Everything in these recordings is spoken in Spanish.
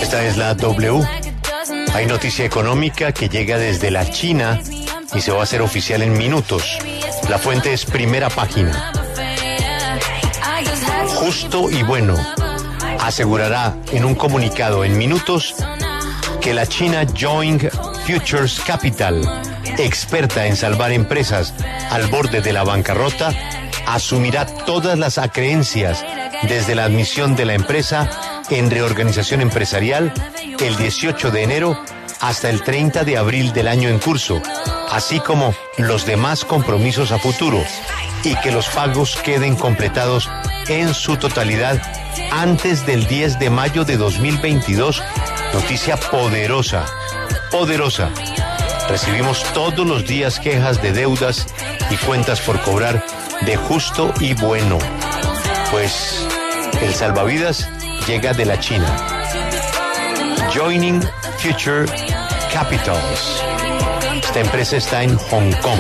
Esta es la W. Hay noticia económica que llega desde la China y se va a hacer oficial en minutos. La fuente es Primera Página. Justo y Bueno asegurará en un comunicado en minutos que la China Joint Futures Capital, experta en salvar empresas al borde de la bancarrota, asumirá todas las acreencias desde la admisión de la empresa en reorganización empresarial el 18 de enero hasta el 30 de abril del año en curso, así como los demás compromisos a futuro, y que los pagos queden completados en su totalidad antes del 10 de mayo de 2022. Noticia poderosa, poderosa. Recibimos todos los días quejas de deudas y cuentas por cobrar de Justo y Bueno. Pues el salvavidas llega de la China. Joining Future Capitals. Esta empresa está en Hong Kong.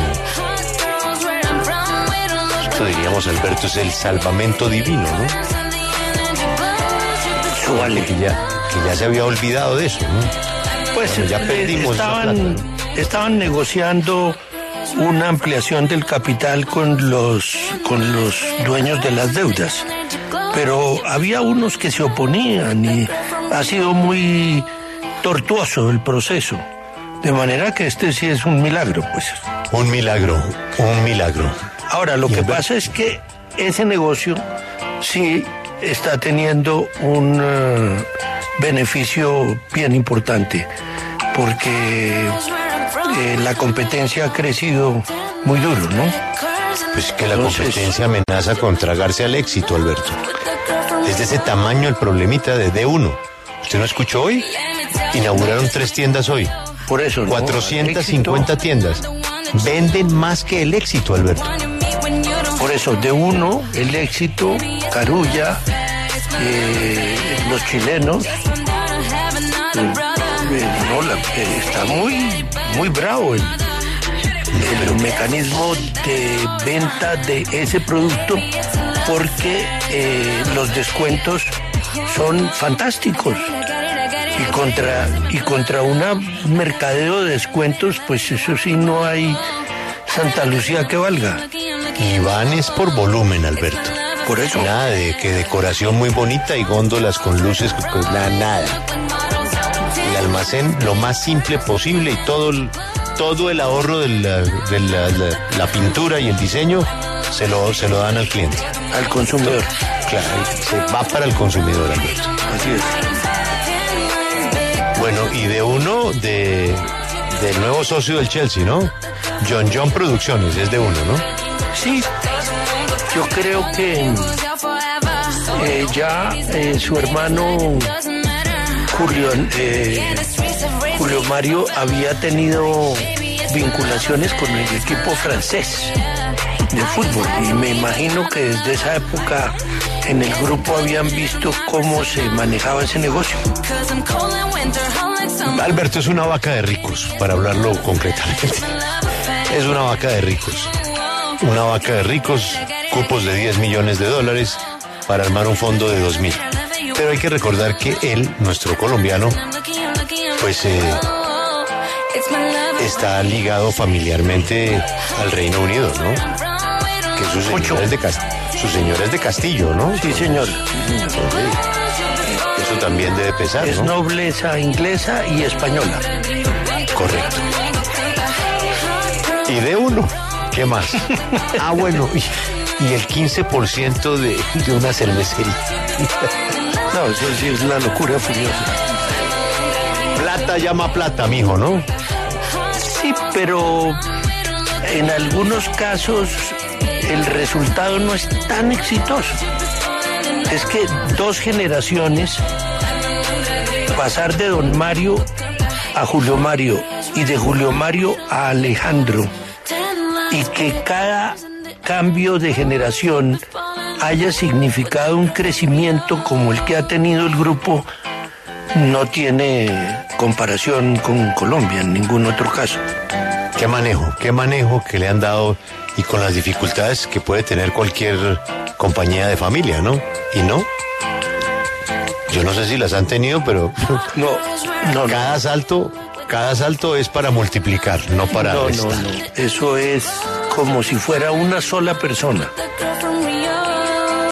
Esto diríamos, Alberto, es el salvamento divino, ¿no? Vale, que ya se había olvidado de eso, ¿no? Pues ya perdimos estaban negociando una ampliación del capital con los dueños de las deudas, pero había unos que se oponían y ha sido muy tortuoso el proceso, de manera que este sí es un milagro, pues. Un milagro. Ahora, lo que pasa es que ese negocio sí está teniendo un beneficio bien importante, porque la competencia ha crecido muy duro, ¿no? Pues que la competencia amenaza con tragarse al éxito, Alberto. Es de ese tamaño el problemita de D1. ¿Usted no escuchó hoy? Inauguraron 3 tiendas hoy. Por eso, 450 tiendas. Venden más que el éxito, Alberto. Por eso, D1, el éxito, Carulla, los chilenos. Está muy bravo el mecanismo de venta de ese producto, porque los descuentos son fantásticos. Y contra un mercadeo de descuentos, pues eso sí, no hay Santa Lucía que valga. Y van es por volumen, Alberto. Por eso. Nada de que decoración muy bonita y góndolas con luces, nada. El almacén lo más simple posible y todo el ahorro de la pintura y el diseño se lo dan al cliente. Al consumidor. Claro, se va para el consumidor, Alberto. Así es. Bueno, y del nuevo socio del Chelsea, ¿no? John Producciones, es D1, ¿no? Sí, yo creo que ya su hermano Julio Mario había tenido vinculaciones con el equipo francés de fútbol, y me imagino que desde esa época en el grupo habían visto cómo se manejaba ese negocio. Alberto, es una vaca de ricos, para hablarlo concretamente. Es una vaca de ricos. Una vaca de ricos, cupos de $10 millones para armar un fondo de 2.000. Pero hay que recordar que él, nuestro colombiano, pues está ligado familiarmente al Reino Unido, ¿no? Que su señora es de Castillo, ¿no? Sí, señor. Eso también debe pesar, ¿no? Es nobleza inglesa y española. Correcto. Y D1, ¿qué más? Bueno, y el 15% de una cervecería. No, eso sí es la locura furiosa. Plata llama plata, mijo, ¿no? Sí, pero en algunos casos el resultado no es tan exitoso. Es que 2 generaciones, pasar de Don Mario a Julio Mario y de Julio Mario a Alejandro, y que cada cambio de generación haya significado un crecimiento como el que ha tenido el grupo, no tiene comparación con Colombia en ningún otro caso. Qué manejo que le han dado, y con las dificultades que puede tener cualquier compañía de familia, ¿no? ¿Y no? Yo no sé si las han tenido, pero No. cada salto es para multiplicar, no para restar. Eso es como si fuera una sola persona.